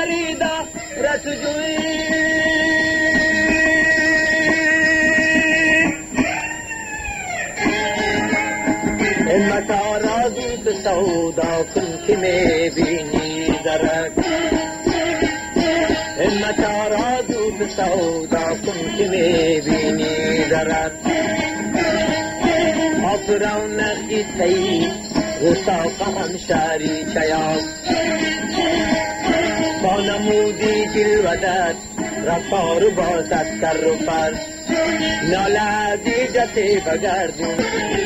فریدا رسجوی امتا راضی به سودا کن که میبینی درک امتا راضی به سودا کن که میبینی درک آفران نخی تی رساق همشاری چیاز با نمودی جلودت رفتار بازد کر و پر نالدی جتی بگردون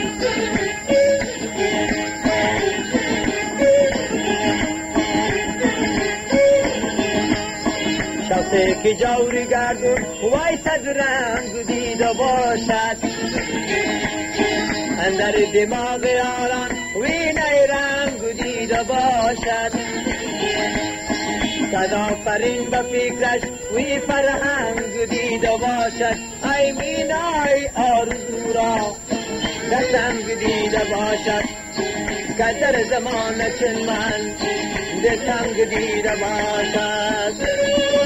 شخصی که جوری گردون وای صد رنگ دیده باشد اندر دماغ یاران وینه رنگ دیده باشد صد آفرین به فکرش وی فرهنگ دیده باشد ای مینای آرزو را دستنگ دیده باشد که در زمان چون من دستنگ دیده باشد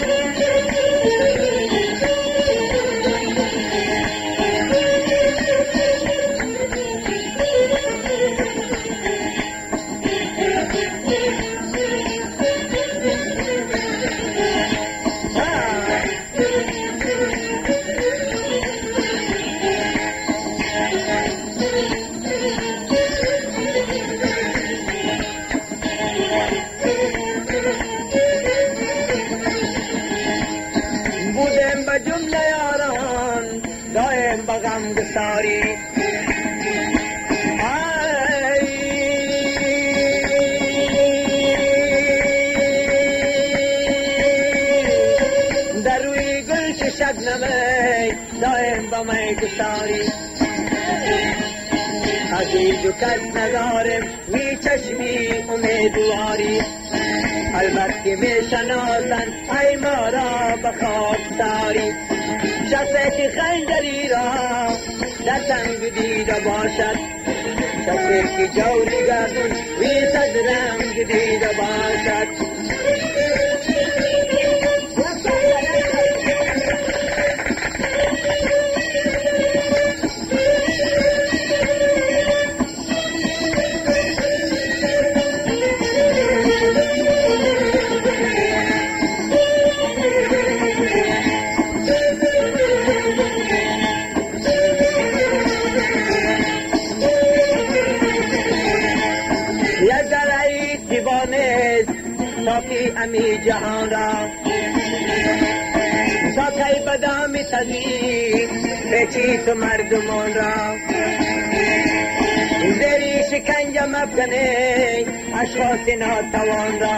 ساری در روی گل شبنمی دایم با می گساری عزیز و کس ندارم وی چشمی امیدواری البته می شناسن ای ما را بخواستاری شخصی که خنجری را دستنگ دیده باشد شخصی که جوری گردون وی صد رنگ دیده باشد ساکی امی جهان را ساکی بدامی تزی پیچی تو مردمان را زیری شکنجه مفکنه اشخاص ناتوان را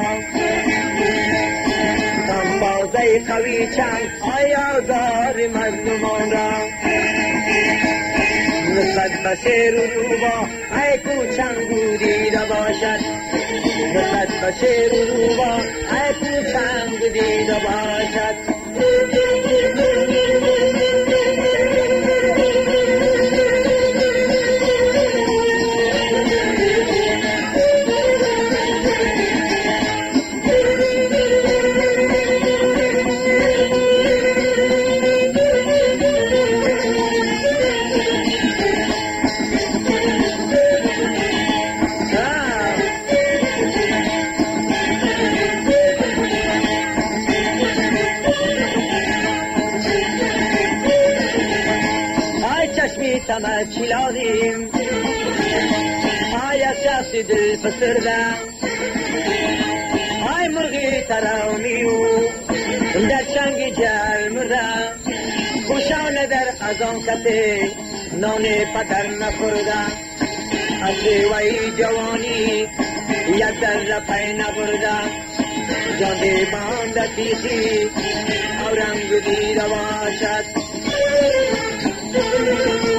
سنبازه قوی چند آیادار مظلومان را نسبت به شیر و روبا ای کوچنگو دیده باشد نسبت به شیر و روبا ای کوچنگو دیده باشد تمام چلادیم آیا شخصی دل پسرده آی مرغی ترامیو در چنگ جل مرده خوشانه در از آن کسی نان پتر نخورده از وی جوانی یک در پی نبرده جان باند تیخی او رنگ دیده باشد